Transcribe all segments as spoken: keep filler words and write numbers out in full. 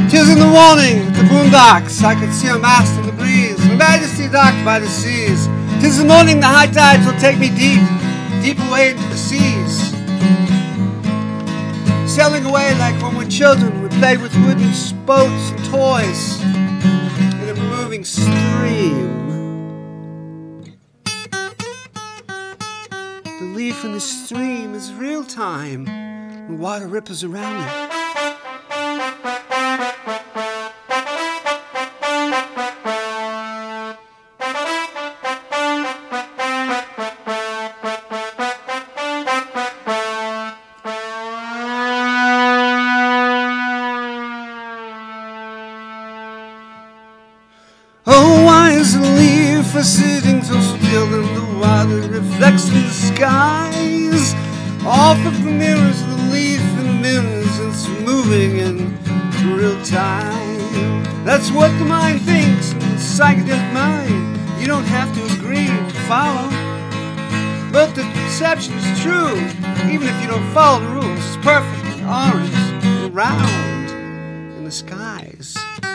'Tis in the morning at the boondocks, I could see a mast in the breeze, Her Majesty docked by the seas. 'Tis the morning the high tides will take me deep, deep away into the seas. Sailing away like when we're children, we played with wooden boats and toys in a moving stream. The leaf in the stream is real time, when water ripples around it. Oh, why is a leaf for sitting so still in the water reflects in the skies? Off of the mirrors of the leaf in the mirrors, it's moving in real time. That's what the mind thinks in the psychedelic mind. You don't have to agree to follow, but the perception is true. Even if you don't follow the rules, it's perfect, orange, and round in the skies.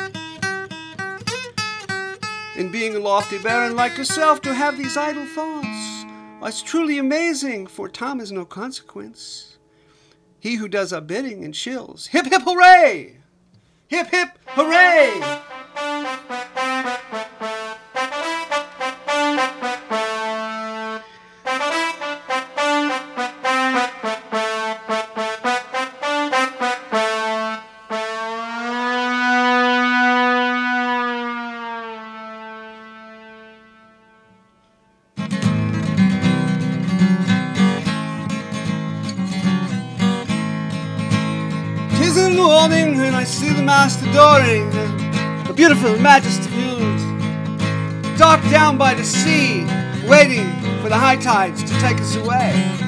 In being a lofty baron like yourself, to have these idle thoughts, why, it's truly amazing, for Tom is no consequence. He who does our bidding and chills. Hip, hip, hooray! Hip, hip, hooray! Tis in the morning when I see the mast adoring a beautiful majesty viewed, docked down by the sea, waiting for the high tides to take us away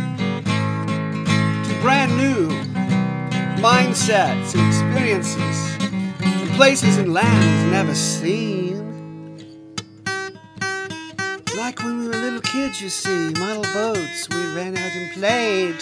to brand new mindsets and experiences and places and lands never seen. Like when we were little kids, you see, model boats, we ran out and played.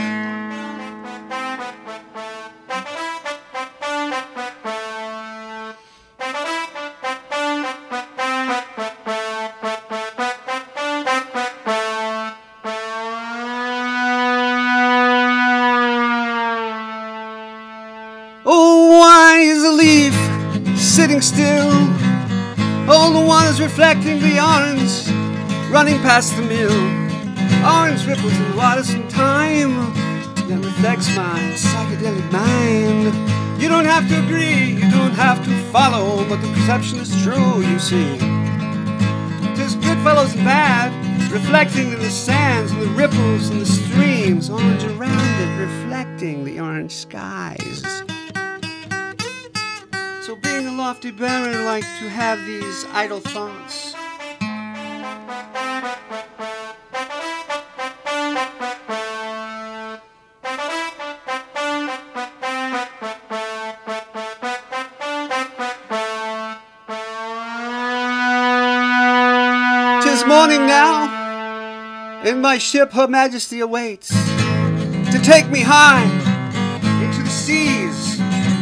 Oh, why is a leaf sitting still? All the water's reflecting the orange, running past the mill. Orange ripples in the water some time, that reflects my psychedelic mind. You don't have to agree, you don't have to follow, but the perception is true, you see. There's good fellows and bad, reflecting in the sands and the ripples and the streams, orange around it, reflecting the orange skies. So being a lofty baron, like to have these idle thoughts. Tis morning now, and my ship Her Majesty awaits to take me high into the seas,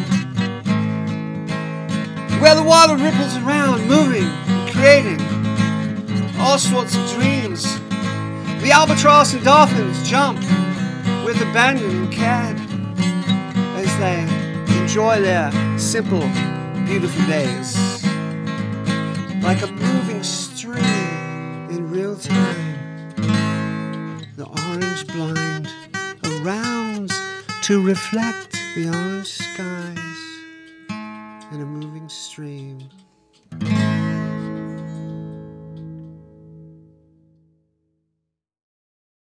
where the water ripples around, moving and creating all sorts of dreams. The albatross and dolphins jump with abandon and cad as they enjoy their simple, beautiful days. Like a moving stream in real time, the orange blind around to reflect the orange skies in a moving stream.